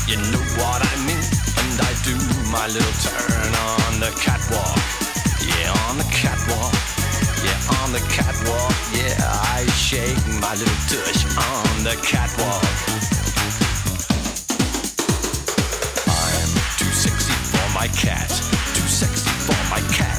You know what I mean? And I do my little turn on the catwalk. Yeah, on the catwalk. Yeah, on the catwalk. Yeah, I shake my little tush on the catwalk. I'm too sexy for my cat. Too sexy for my cat.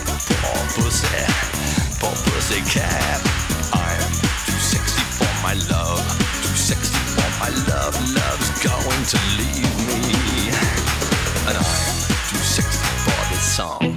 Poor pussy cat. I'm too sexy for my love. Too sexy for my love. Love's going to leave me. And I'm too sexy for this song.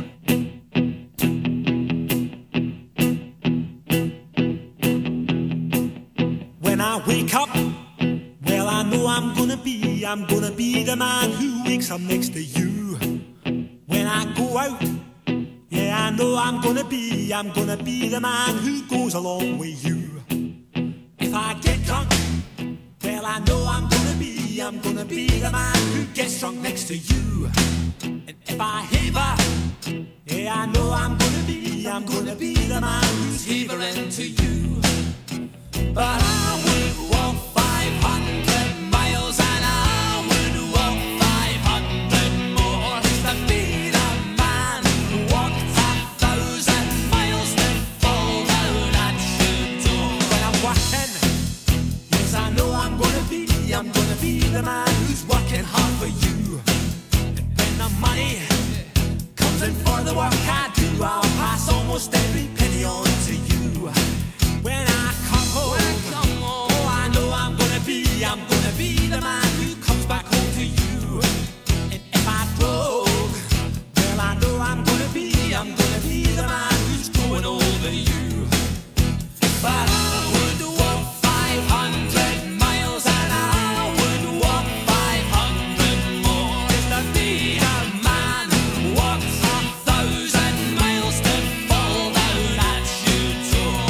When I wake up, well, I know I'm gonna be the man who wakes up next to you. When I go out, yeah, I know I'm gonna be the man who goes along with you. If I get drunk, well, I know I'm gonna be the man who gets drunk next to you. And if I heaver, yeah, I know I'm gonna be the man who's heavering to you. But I would walk 500 miles and I would walk 500 more just to be the man who walked 1,000 miles to fall down at your door. When I'm working, yes, I know I'm gonna be the man who's working hard for you. And when the money comes in for the work I do, I'll pass almost every penny on to you. When I come home, oh, I know I'm gonna be the man who comes back home to you. And if I broke, well, I know I'm gonna be the man who's growing over you. But I would walk 500 miles and I would walk 500 more just to be the man who walks 1,000 miles to fall down at your door.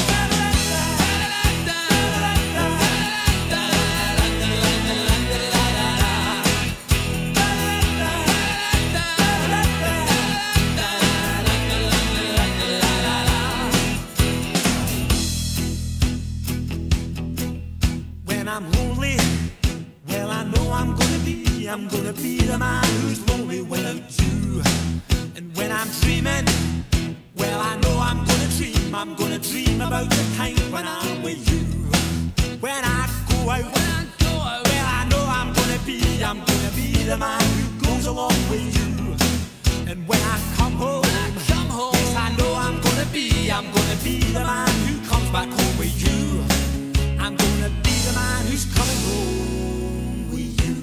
When I'm lonely, well, I know I'm gonna be the man who's lonely without you. And when I'm dreaming, well, I know I'm gonna dream about the time when I'm with you. When I go out, well, I know I'm gonna be the man who goes along with you. And when I come home, yes, I know I'm gonna be the man who comes back home with you. I'm gonna be the man who's coming home with you.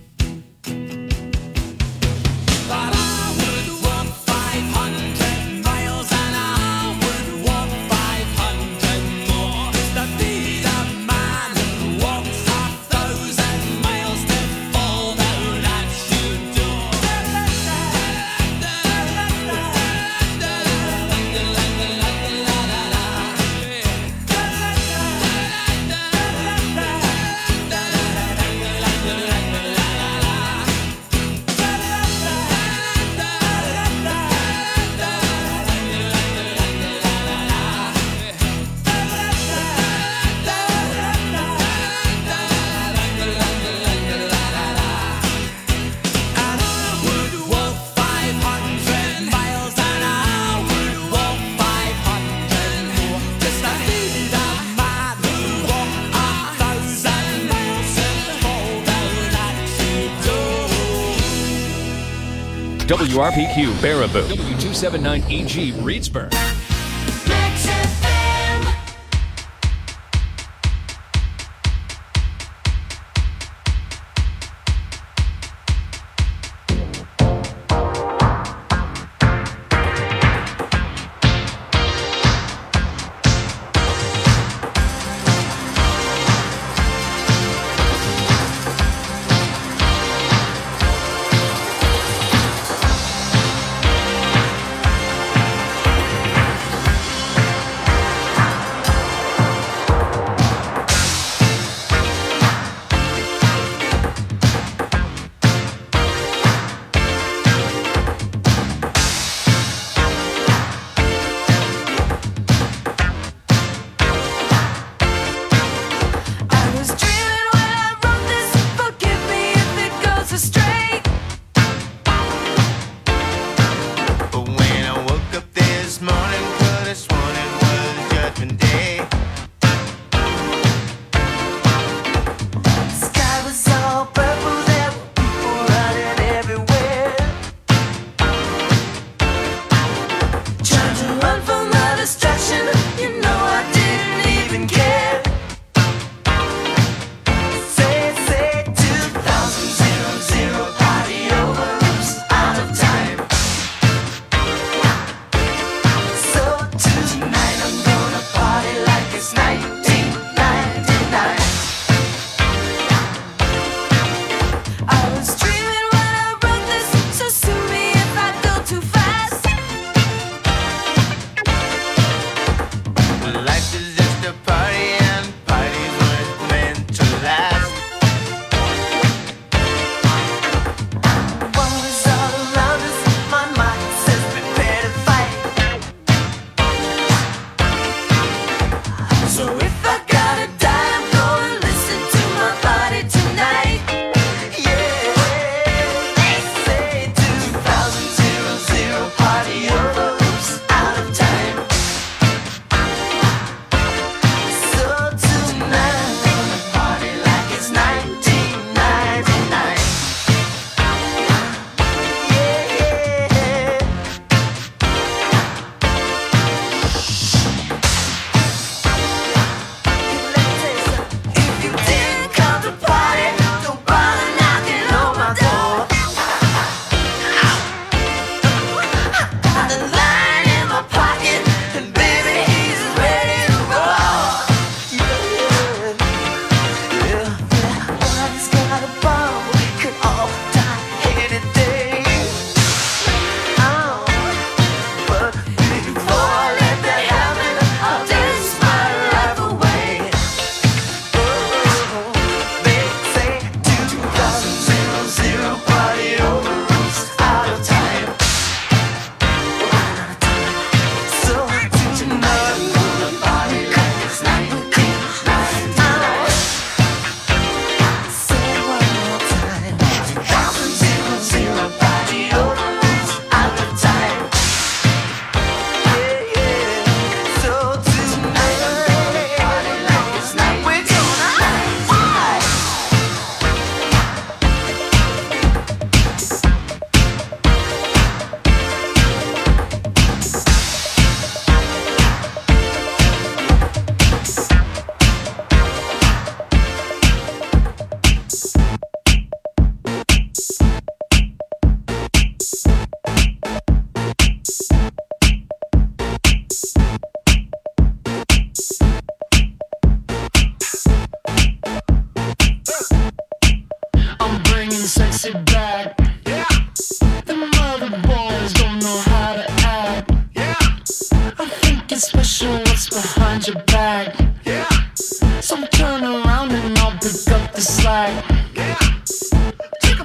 But I would walk 500 miles and I would walk 500 more just to be the man who walks 1,000 miles to fall down at your door. And I would walk 500 miles and I would walk 500 more just to be the man who walked 1,000 miles to fall down at your door. WRPQ Baraboo, W279EG Reedsburg. Max FM.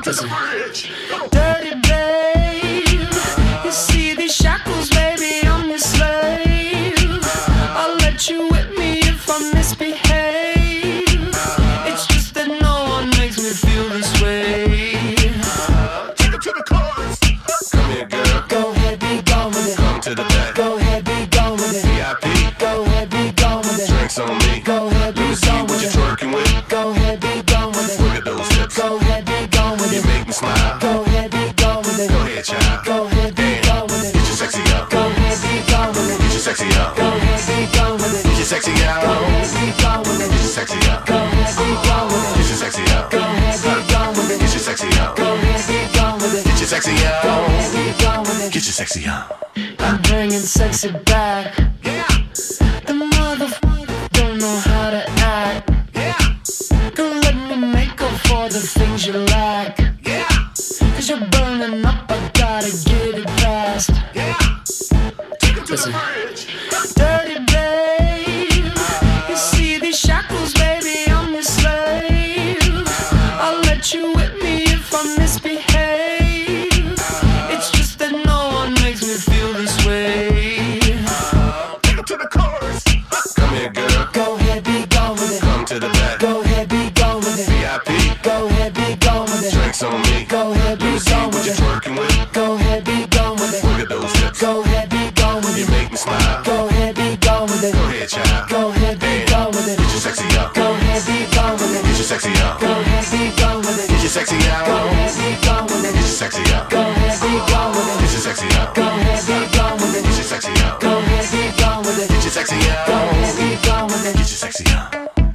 Listen. Dirty babe, you see these shackles, baby, I'm your slave. I'll let you whip me if I misbehave. It's just that no one makes me feel this way. Take it to the chorus. Come here, girl. Go ahead, be gone with it. Come to the back. Go ahead, be gone with it. VIP. Go ahead, be gone with it. Drinks on me. Go ahead, be see gone what with you're it. twerking with. Go ahead, be gone with it. Look at those hips. Go ahead, be gone with You it. make me smile. Go ahead, be gone with it. Go ahead, child. Go ahead, be gone with it. Get your sexy up. Go ahead, be gone with it. Get your sexy up. Go ahead, be gone with it. Get your sexy up. Go ahead, be gone with it. Get your sexy up. Go ahead, be gone with it. Get your sexy up. Go ahead, be gone with it. Get your sexy up. Go ahead, be gone with it. Get your sexy up. Go ahead, be gone with it. Get your sexy up. I'm bringing sexy back. Yeah. The motherfucker don't know how to act. Yeah. Don't let me make up for the things you lack. Yeah. Cause you're burning up, I gotta get it fast. Yeah. Take it to Listen. the bridge. Dirty babe, you see these shackles, baby, I'm your slave. I'll let you whip me if I misbehave. It's just that no one makes me feel this way. Take it to the chorus. Come here, girl. Go ahead, be gone with it. Come to the back. Go ahead, be gone with it. VIP. Go ahead, be gone with it. Drinks on me. Go ahead, be See gone what with you're it. twerking with. Go ahead, be gone with it. Look at those hips. Go ahead, be gone with You it. make me smile. Go ahead, be gone with it. Go ahead, child. Go ahead, be gone with it. Get your sexy up. Go ahead, be gone with it. Get your sexy up. Go ahead, be gone with it. Get your sexy up. Go ahead, be gone with it. Get your sexy up. Go ahead, be gone with it. Get your sexy up. Go ahead, be gone with it. Get your sexy up. Go ahead, be gone with it. Get your sexy up. Go ahead, be gone with it. Get your sexy up.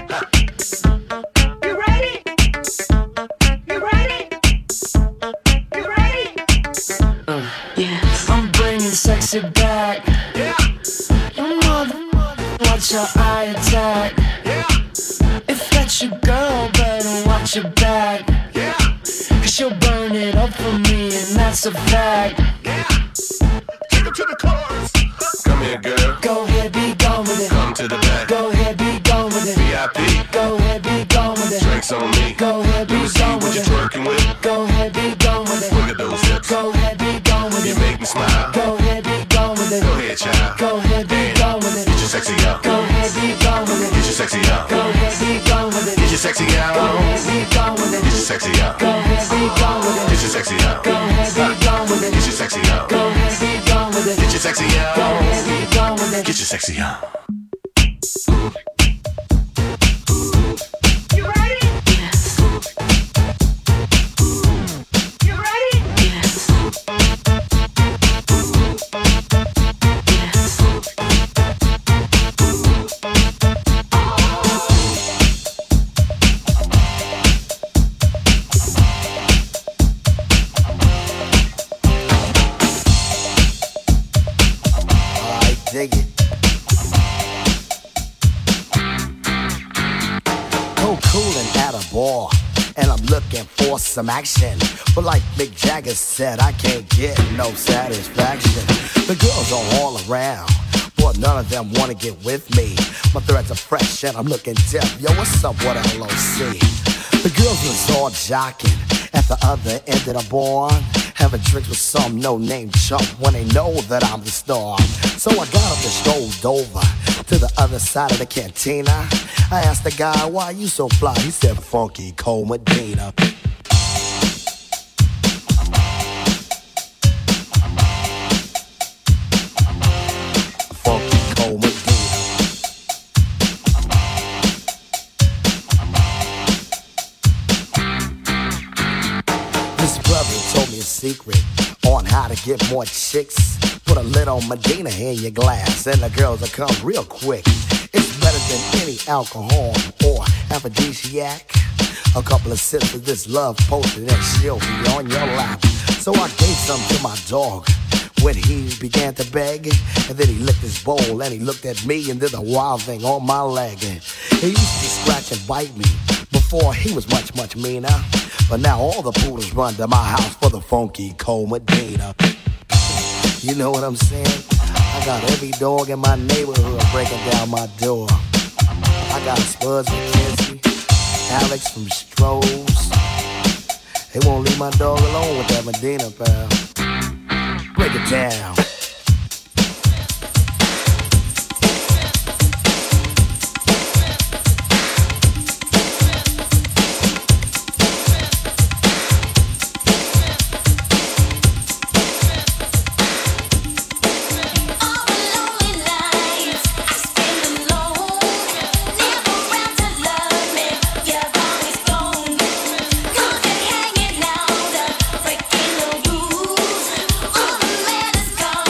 You ready? You ready? You ready? I'm bringing sexy back. Yeah. Your mother, watch your eye attack. Yeah. If that's your girl, better watch your back. Yeah. Cause she'll burn it up for me, and that's a fact. Yeah. Take it to the chorus. Come here, girl. Go ahead, be gone with it. Come to the back. Go ahead, be gone with it. VIP. Go ahead, be gone with it. Drinks on me. Go ahead, be See gone what with you're it. twerking with. Go ahead, be gone with it. Look at those hips. Go ahead, be gone with You it. make me smile. Go ahead, be gone with it. Go ahead, child. Go ahead, be gone with it. Get your sexy up. Go ahead, be gone with it. Get your sexy up. Go ahead, be gone with it. Get your sexy Go up. ahead, be gone with it. Get your sexy up. Go ahead, be gone with it. Get your sexy up. Go ahead, be gone with it. Get your sexy up. Go ahead, be gone with it. Get your sexy Go up. ahead, be gone with it. Get your sexy up. You ready? You ready? I dig it. So cool and at a bar, and I'm looking for some action. But like Mick Jagger said, I can't get no satisfaction. The girls are all around, but none of them wanna get with me. My threads are fresh and I'm looking deaf. Yo, what's up, what LOC? The girls was all jocking at the other end of the bar, having drinks with some no-name chump when they know that I'm the star. So I got up and strolled over to the other side of the cantina. I asked the guy, why you so fly? He said, Funky Cole Medina. Funky Cole Medina. This brother told me a secret on how to get more chicks. Put a little Medina in your glass and the girls will come real quick. It's better than any alcohol or aphrodisiac. A couple of sips of this love potion and she'll be on your lap. So I gave some to my dog when he began to beg. And then he licked his bowl and he looked at me and did a wild thing on my leg. He used to scratch and bite me before he was much, much meaner. But now all the poodles run to my house for the Funky Cole Medina. You know what I'm saying? I got every dog in my neighborhood breaking down my door. I got Spuds McKenzie, Alex from Strohs, They won't leave my dog alone with that Medina, pal. Break it down. Hanging out, breaking the rules. All the man is gone.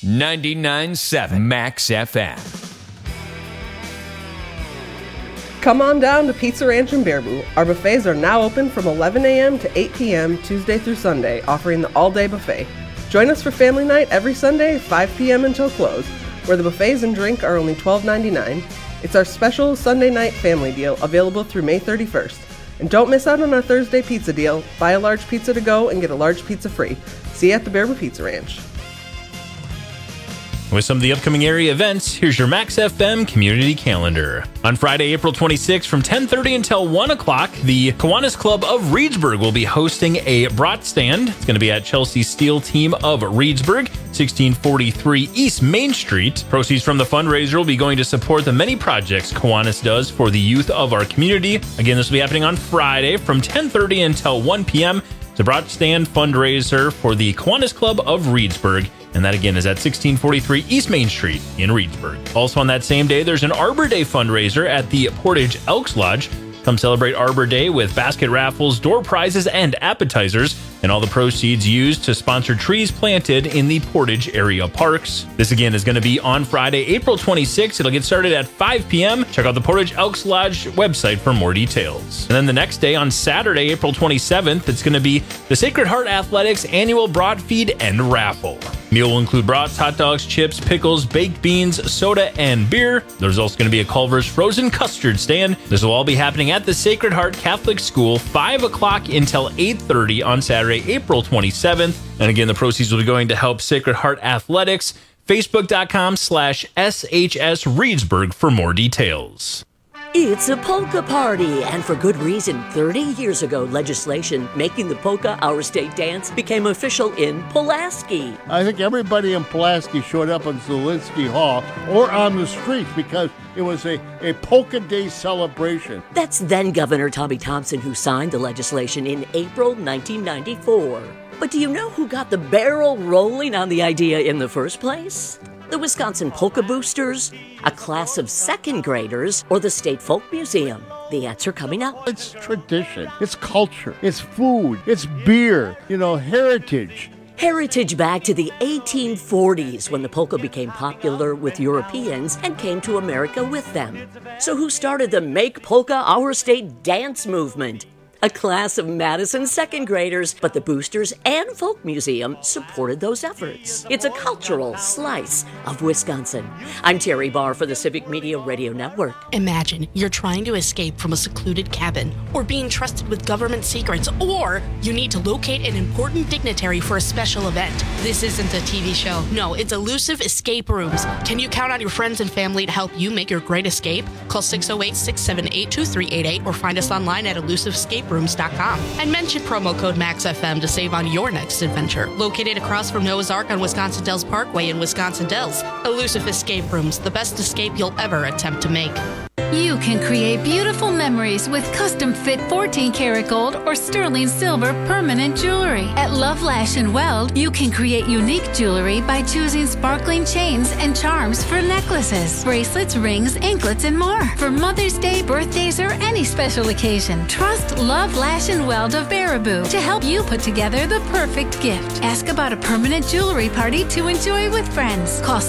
99.7 Max FM. Come on down to Pizza Ranch in Baraboo. Our buffets are now open from 11 a.m. to 8 p.m. Tuesday through Sunday, offering the all-day buffet. Join us for family night every Sunday, 5 p.m. until close, where the buffets and drink are only $12.99. It's our special Sunday night family deal, available through May 31st. And don't miss out on our Thursday pizza deal. Buy a large pizza to go and get a large pizza free. See you at the Baraboo Pizza Ranch. With some of the upcoming area events, here's your Max FM community calendar. On Friday, April 26th from 10:30 until 1 o'clock, the Kiwanis Club of Reedsburg will be hosting a brat stand. It's going to be at Chelsea Steel Team of Reedsburg, 1643 East Main Street. Proceeds from the fundraiser will be going to support the many projects Kiwanis does for the youth of our community. Again, this will be happening on Friday from 10:30 until 1 p.m. It's a brat stand fundraiser for the Kiwanis Club of Reedsburg. And that again is at 1643 East Main Street in Reedsburg. Also on that same day, there's an Arbor Day fundraiser at the Portage Elks Lodge. Come celebrate Arbor Day with basket raffles, door prizes, and appetizers, and all the proceeds used to sponsor trees planted in the Portage area parks. This again is going to be on Friday, April 26th. It'll get started at 5 p.m. Check out the Portage Elks Lodge website for more details. And then the next day, on Saturday, April 27th, it's going to be the Sacred Heart Athletics annual brat feed and raffle. Meal will include brats, hot dogs, chips, pickles, baked beans, soda, and beer. There's also going to be a Culver's frozen custard stand. This will all be happening at the Sacred Heart Catholic School, 5 o'clock until 8:30 on Saturday, April 27th. And again, the proceeds will be going to help Sacred Heart Athletics. Facebook.com/SHS Reedsburg for more details. It's a polka party, and for good reason. 30 years ago, legislation making the polka our state dance became official in Pulaski. I think everybody in Pulaski showed up in Zielinski Hall or on the streets because it was a polka day celebration. That's then Governor Tommy Thompson who signed the legislation in April 1994. But do you know who got the barrel rolling on the idea in the first place? The Wisconsin Polka Boosters, a class of second graders, or the State Folk Museum? The answer coming up. It's tradition, it's culture, it's food, it's beer, heritage. Heritage back to the 1840s when the polka became popular with Europeans and came to America with them. So who started the Make Polka Our State dance movement? A class of Madison second graders, but the Boosters and Folk Museum supported those efforts. It's a cultural slice of Wisconsin. I'm Terry Barr for the Civic Media Radio Network. Imagine you're trying to escape from a secluded cabin, or being trusted with government secrets, or you need to locate an important dignitary for a special event. This isn't a TV show. No, it's Elusive Escape Rooms. Can you count on your friends and family to help you make your great escape? Call 608-678-2388 or find us online at elusivescaperooms.com and mention promo code MAXFM to save on your next adventure. Located across from Noah's Ark on Wisconsin Dells Parkway in Wisconsin Dells, Elusive Escape Rooms, the best escape you'll ever attempt to make. You can create beautiful memories with custom-fit 14-karat gold or sterling silver permanent jewelry. At Love Lash and Weld, you can create unique jewelry by choosing sparkling chains and charms for necklaces, bracelets, rings, anklets, and more. For Mother's Day, birthdays, or any special occasion, trust Love Lash and Weld of Baraboo to help you put together the perfect gift. Ask about a permanent jewelry party to enjoy with friends. Call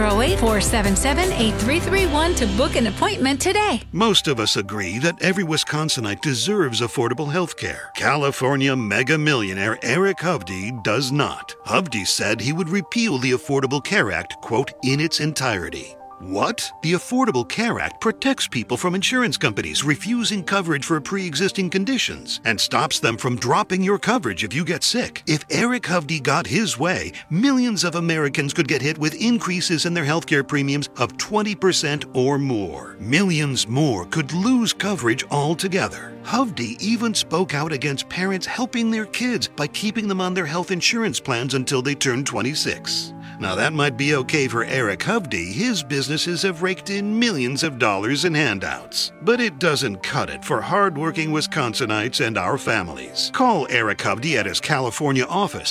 608-477-8331 to book an appointment today. Most of us agree that every Wisconsinite deserves affordable health care. California mega millionaire Eric Hovde does not. Hovde said he would repeal the Affordable Care Act, quote, in its entirety. What? The Affordable Care Act protects people from insurance companies refusing coverage for pre-existing conditions and stops them from dropping your coverage if you get sick. If Eric Hovde got his way, millions of Americans could get hit with increases in their healthcare premiums of 20% or more. Millions more could lose coverage altogether. Hovde even spoke out against parents helping their kids by keeping them on their health insurance plans until they turn 26. Now that might be okay for Eric Hovde. His businesses have raked in millions of dollars in handouts. But it doesn't cut it for hardworking Wisconsinites and our families. Call Eric Hovde at his California office,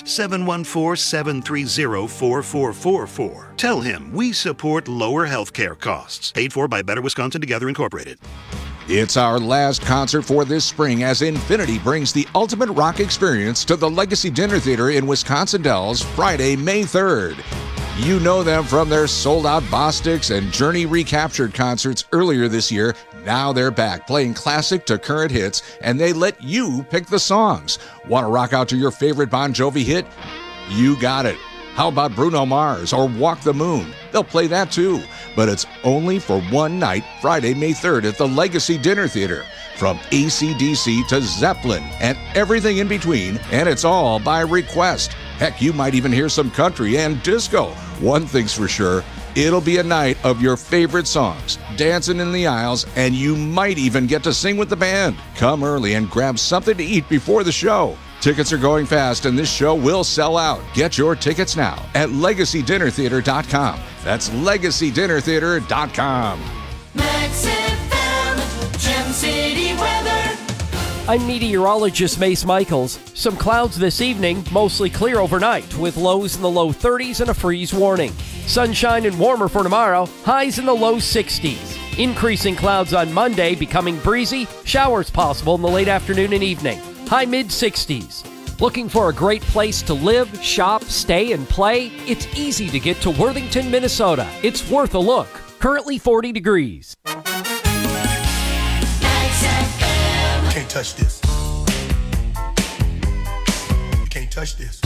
714-730-4444. Tell him we support lower health care costs. Paid for by Better Wisconsin Together Incorporated. It's our last concert for this spring as Infinity brings the ultimate rock experience to the Legacy Dinner Theater in Wisconsin Dells Friday, May 3rd. You know them from their sold-out Bostix and Journey Recaptured concerts earlier this year. Now they're back, playing classic to current hits, and they let you pick the songs. Want to rock out to your favorite Bon Jovi hit? You got it. How about Bruno Mars or Walk the Moon? They'll play that too, but it's only for one night, Friday, May 3rd at the Legacy Dinner Theater. From AC/DC to Zeppelin and everything in between, and it's all by request. Heck, you might even hear some country and disco. One thing's for sure, it'll be a night of your favorite songs, dancing in the aisles, and you might even get to sing with the band. Come early and grab something to eat before the show. Tickets are going fast, and this show will sell out. Get your tickets now at LegacyDinnerTheater.com. That's LegacyDinnerTheater.com. Max FM, Gem City weather. I'm meteorologist Mace Michaels. Some clouds this evening, mostly clear overnight, with lows in the low 30s and a freeze warning. Sunshine and warmer for tomorrow, highs in the low 60s. Increasing clouds on Monday, becoming breezy, showers possible in the late afternoon and evening. High mid-60s. Looking for a great place to live, shop, stay, and play? It's easy to get to Worthington, Minnesota. It's worth a look. Currently 40 degrees. You can't touch this. You can't touch this.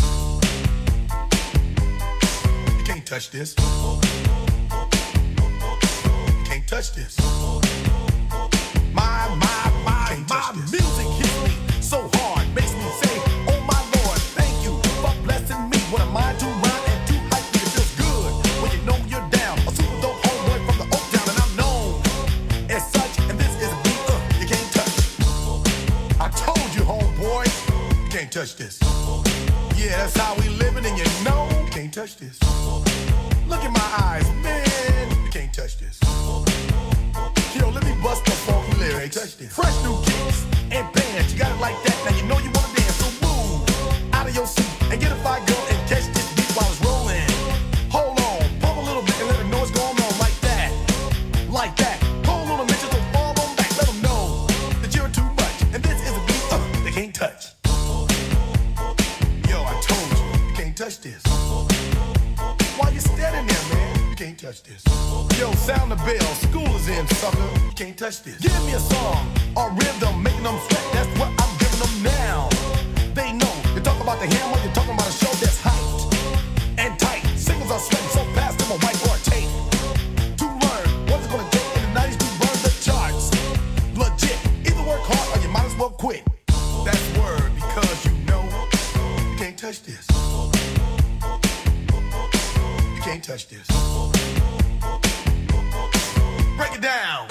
You can't touch this. You can't touch this. My music hits me so hard, makes me say, oh my Lord, thank you for blessing me. What a mind to rhyme and to hype me. It feels good when you know you're down. A super dope homeboy from the Oak Town, and I'm known as such. And this is a beat you can't touch. I told you, homeboy, you can't touch this. Yeah, that's how we living, and you know you can't touch this. Look in my eyes, man, you can't touch this. Yo, let me bust the funky lyrics. Fresh new kicks and bands, you got it like that. Now you know you wanna dance, so move out of your seat and get a fire girl and catch this beat while it's rolling. Hold on, pump a little bit and let them know what's going on like that, like that. Hold on a minute, just don't fall on back. Let them know that you're too much, and this is a beat they can't touch. Yo, I told you, you can't touch this. Why you standing there, man? You can't touch this. Yo, sound the bell, school is in, sucker. You can't touch this. Give me a song or rhythm, making them sweat. That's what I'm giving them now. They know. You talk about the hammer, you're talking about a show that's hyped and tight. Singles are sweating so fast, them a white or tape. To learn what it's gonna take in the 90s to burn the charts. Legit. Either work hard or you might as well quit. That's word because you know you can't touch this. You can't touch this. Break it down.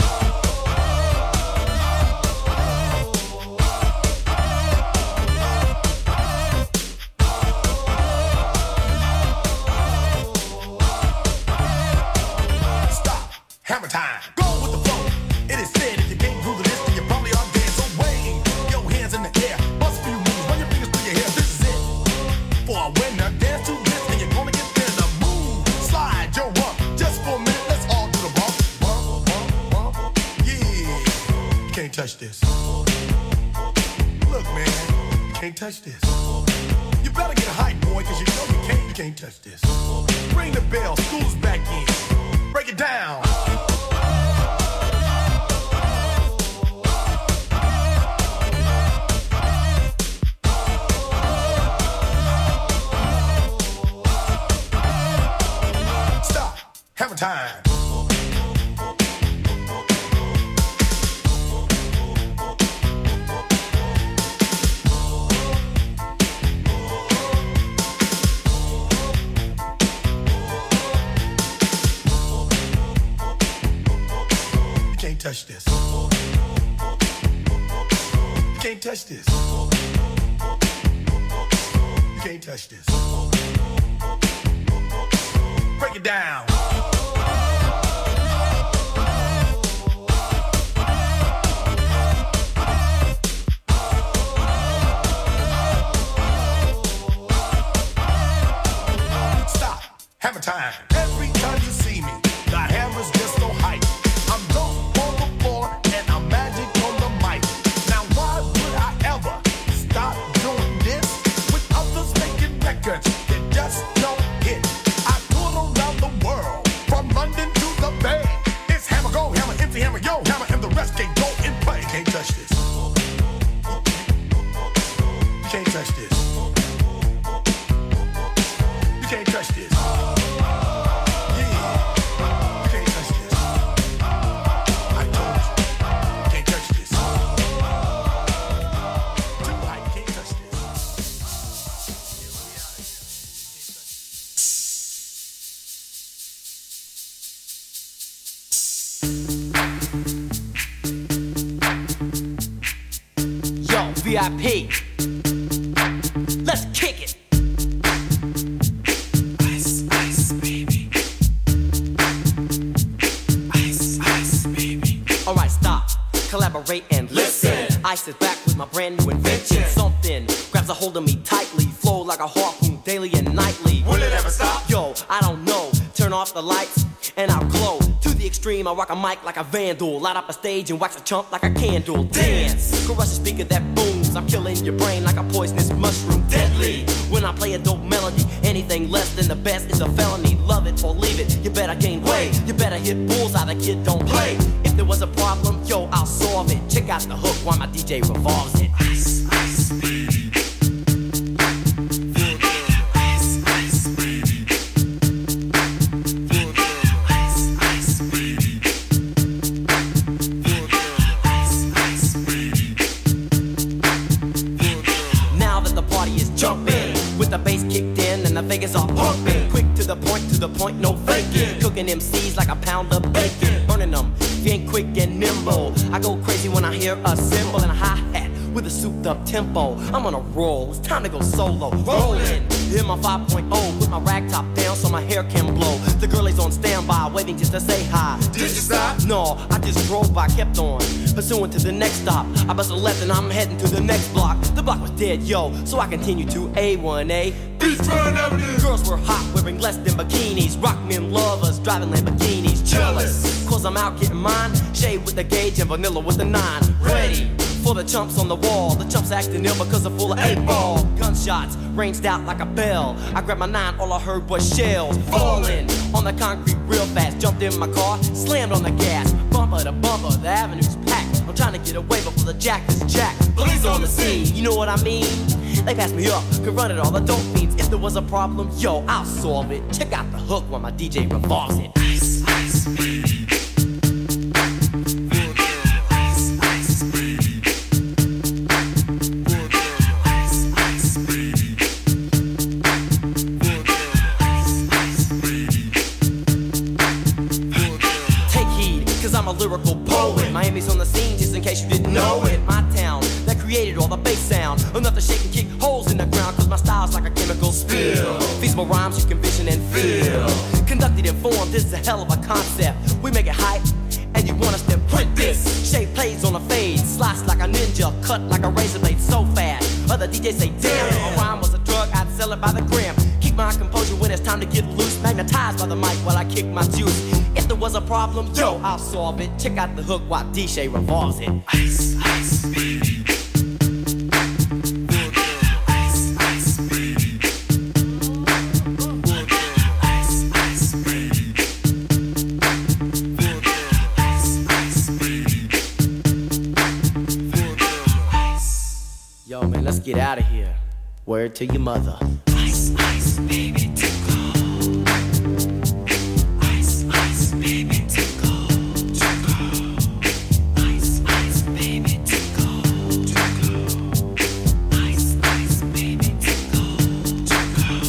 Stop. Hammer time. Go with the flow. It is said if you can't groove to this, then you probably are dead. So wave your hands in the air. Bust a few moves. Run your fingers through your hair. This is it. For a winner, dance to this, and you're gonna get there. The move. Slide your rump. Just for a minute, let's all do the bump. You can't touch this. Look, man, you can't touch this. You better get hype, boy, cause you know you can't touch this. Ring the bell, school's back in. Break it down. Stop. Hammer time. Touch this. You can't touch this. You can't touch this. Break it down. Stop. Hammer time. Every time you see me, the hammer's just so hype. I'm low on the floor and I'm magic on the mic. Now why would I ever stop doing this with others making records that just don't hit? I put on VIP. Let's kick it. Ice, ice, baby. Ice, ice, baby. Alright, stop, collaborate and listen. Ice is back with my brand new invention. Something grabs a hold of me tightly, flow like a harpoon daily and nightly. Will it ever stop? Yo, I don't know. Turn off the lights and I'll glow. To the extreme, I rock a mic like a vandal. Light up a stage and wax a chump like a candle. Dance, crush a speaker that booms. I'm killing your brain like a poisonous mushroom. Deadly, when I play a dope melody. Anything less than the best is a felony. Love it or leave it, you better gain weight. You better hit bullseye, the kid don't play. If there was a problem, yo, I'll solve it. Check out the hook while my DJ revolves it. Ice, ice, baby. Jumping with the bass kicked in and the Vegas are pumping. Quick to the point, no faking. Cooking MCs like a pound of bacon. Burning them, if you ain't quick and nimble. I go crazy when I hear a cymbal and a hi-hat with a souped up tempo. I'm on a roll, it's time to go solo. Rolling in my 5.0 with my rag top down so my hair can blow. The girl is on standby, waiting just to say hi. Did you stop? No, I just drove by, kept on pursuing to the next stop. I bust a left and I'm heading to the next block. The block was dead, yo, so I continued to A1A. Beachfront Avenue. Girls were hot, wearing less than bikinis. Rock men lovers, driving Lamborghinis. Jealous, cause I'm out getting mine. Shade with the gauge and vanilla with the 9. Ready for the chumps on the wall. The chumps acting ill because they're full of 8-ball. Gunshots ranged out like a bell. I grabbed my 9, all I heard was shells falling on the concrete real fast. Jumped in my car, slammed on the gas. Bumper to bumper, the avenue's packed. I'm trying to get away before the jack is jacked. Police on the scene, you know what I mean? They passed me up, could run it all the dope fiends. If there was a problem, yo, I'll solve it. Check out the hook while my DJ revolves it. Ice, ice, baby. I'm a lyrical poet. Miami's on the scene, just in case you didn't know it. My town that created all the bass sound. Enough to shake and kick holes in the ground, cause my style's like a chemical spill. Feasible rhymes you can vision and feel. Conducted in form, this is a hell of a concept. We make it hype, and you want us to print this. Shape plays on a fade, slice like a ninja, cut like a razor blade so fast. Other DJs say, damn, if a rhyme was a drug, I'd sell it by the gram. Keep my composure when it's time to get loose. Magnetized by the mic while I kick my juice. If there was a problem, yo, I'll solve it. Check out the hook while DJ revolves it. Ice, ice, baby. Ice, ice, baby. Ice, ice, baby. Ice, ice, baby. Yo, man, let's get out of here. Word to your mother. Ice, ice, baby. Baby, tickle, tickle. Ice, ice, baby, tickle, tickle. Ice, ice, baby, tickle, tickle.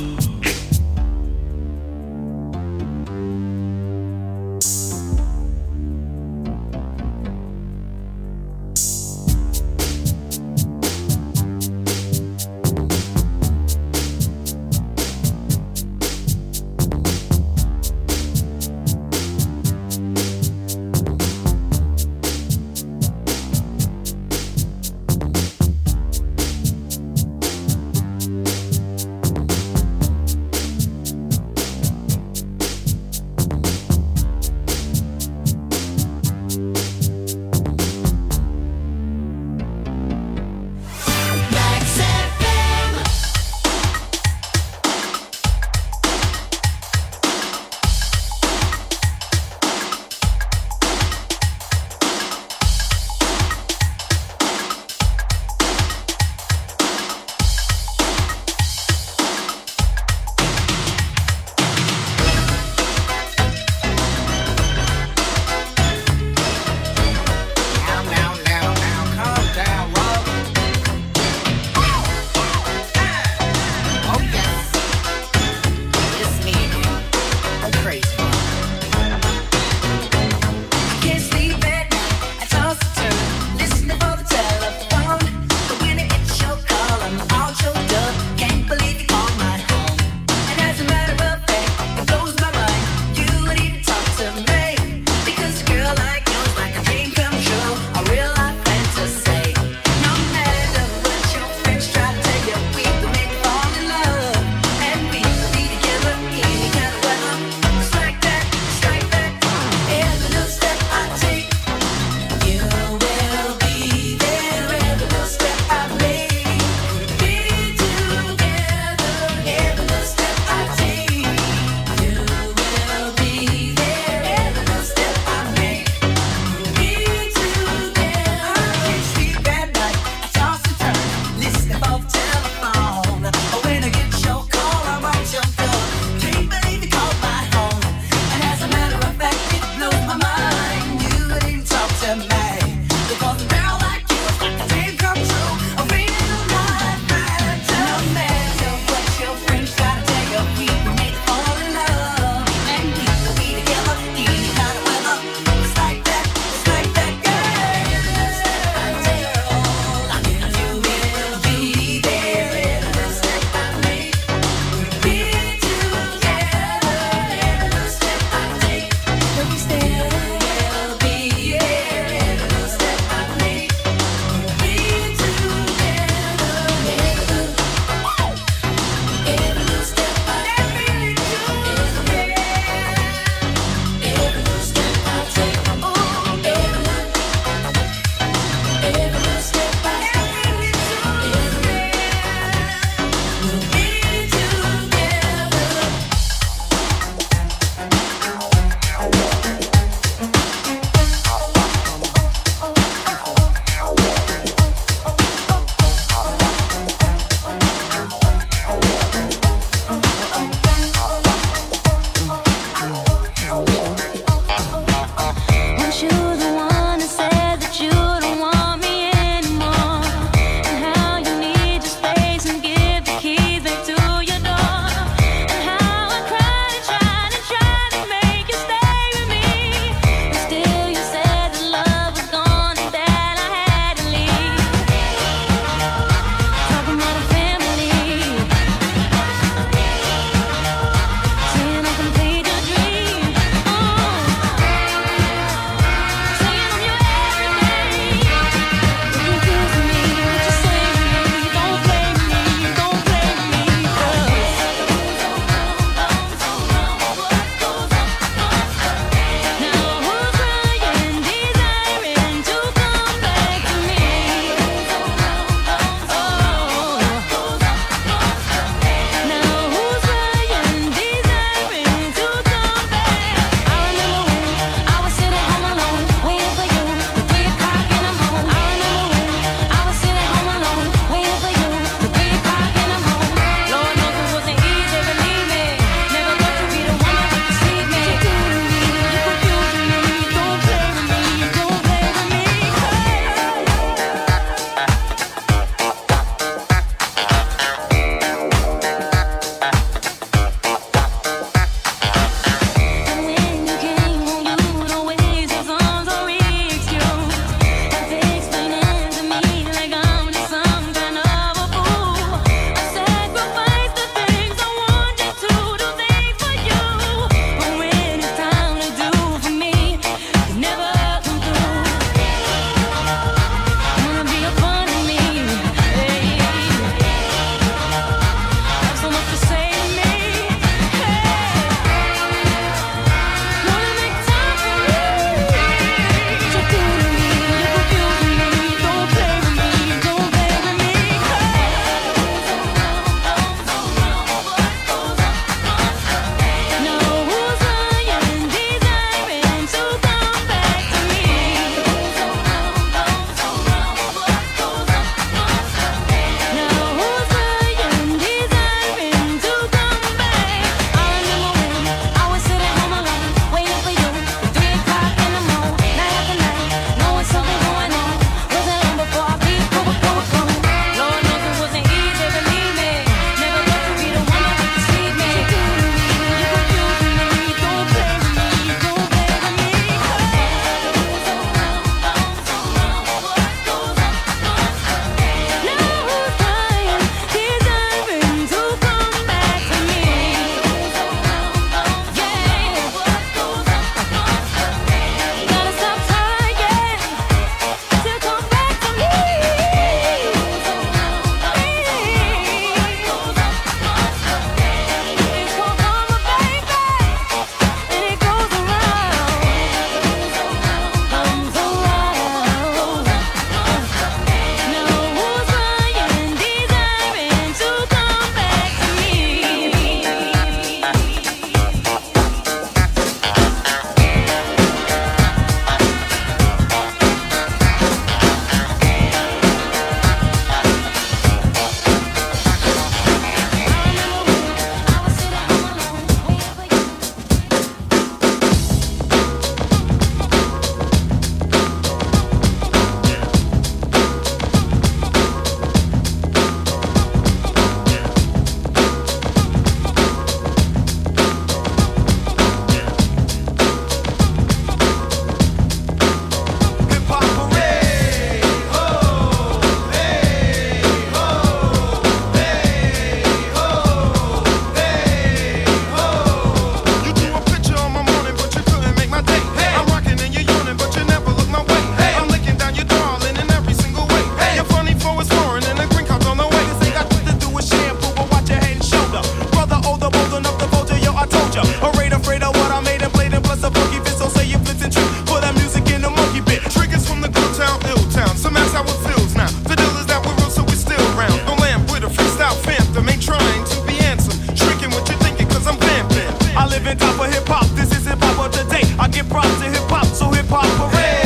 on top of hip hop. This is hip hop of today. I give props to hip hop, so hip hop parade.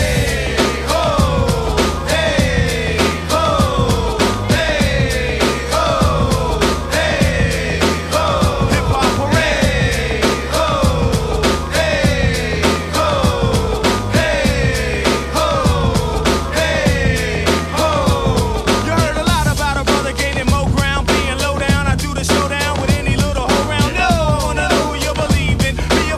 Be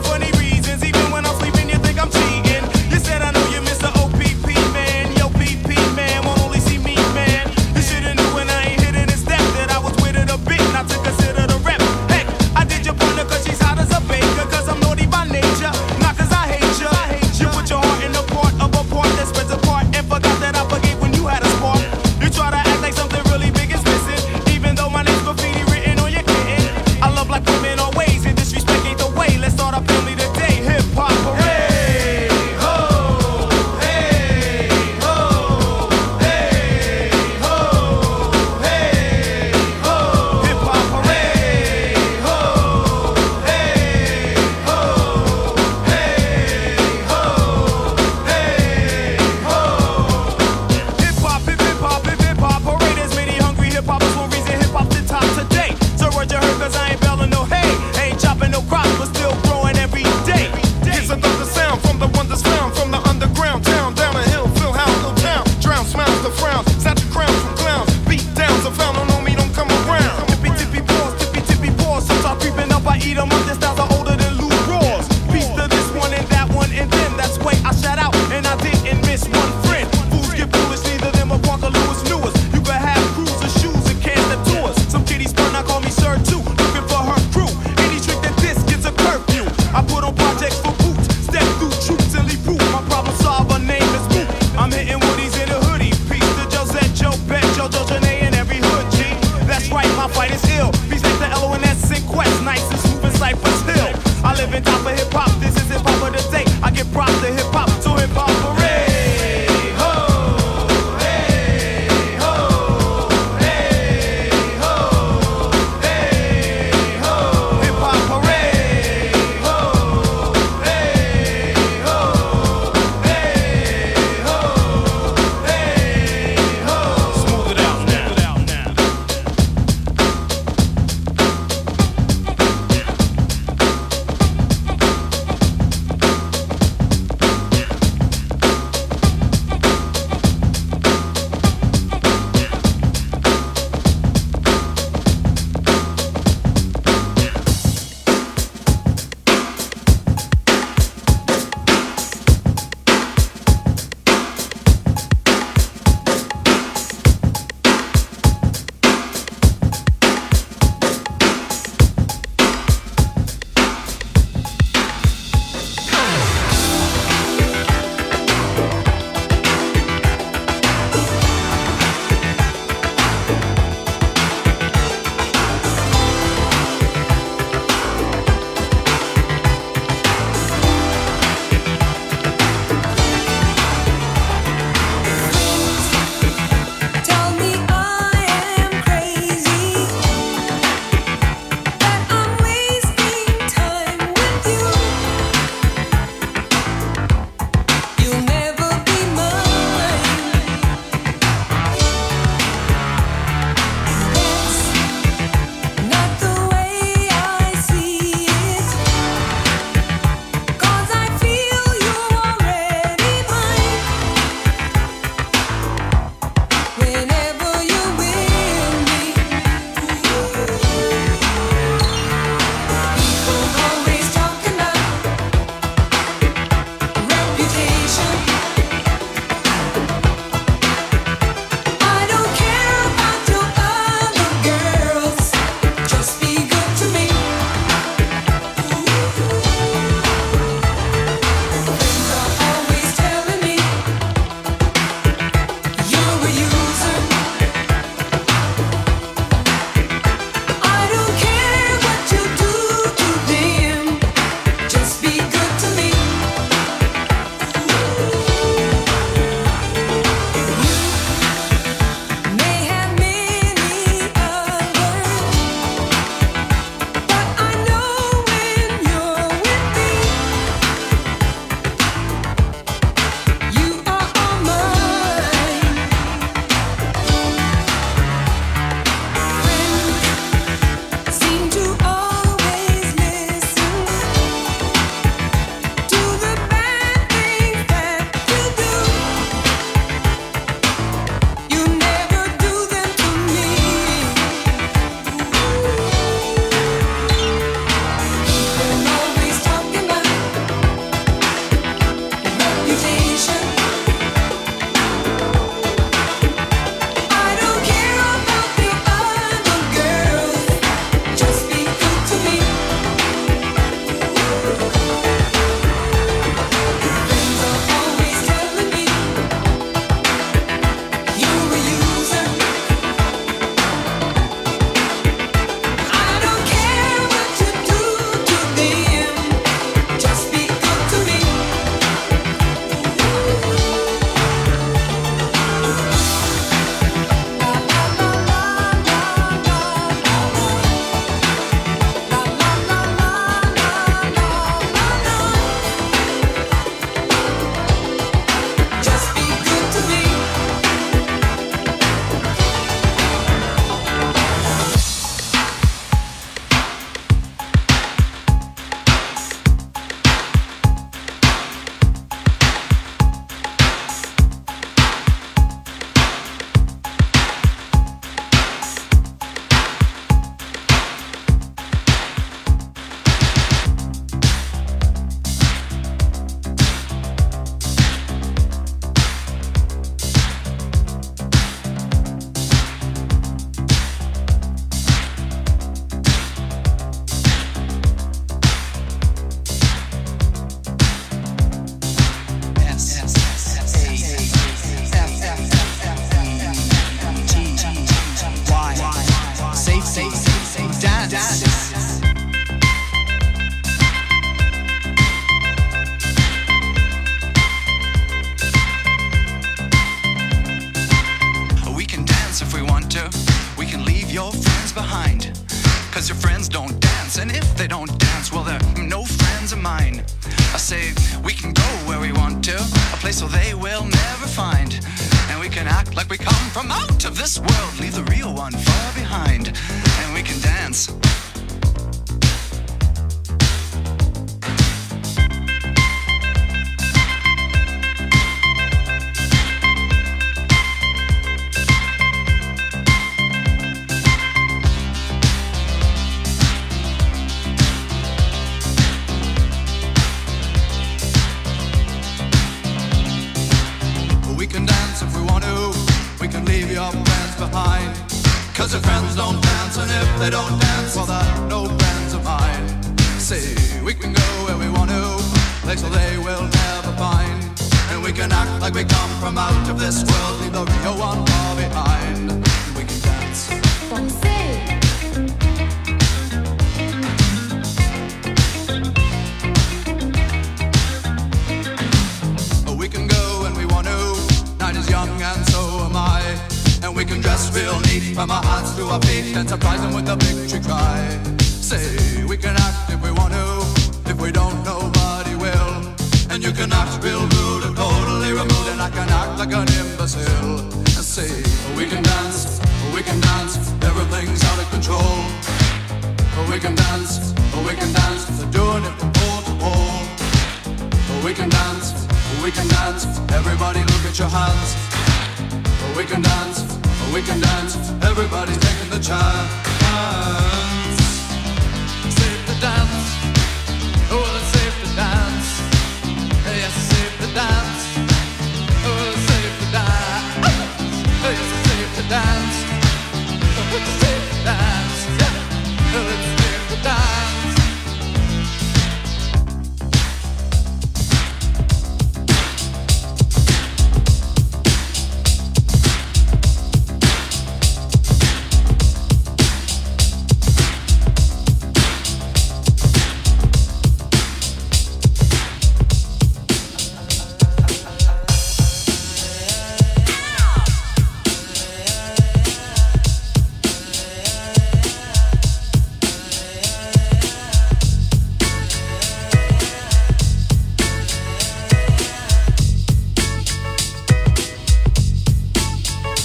this world, leave the real one far behind, and we can dance. We can dance if we want to. We can leave your friends behind. Cause if friends don't dance, and if they don't dance, well, they're no friends of mine. See, we can go where we want to, places they will never find. And we can act like we come from out of this world, leave the real one far behind. And we can dance. We can go when we want to. Night is young and so am I. And we can dress real neat from our hands to our feet and surprise them with a victory cry. Say, we can act if we want to. If we don't, nobody will. And you can act real rude and totally removed, and I can act like an imbecile. And say, we can dance, everything's out of control. We can dance, they're doing it from pole to pole. We can dance, everybody look at your hands. We can dance, everybody's taking the chance.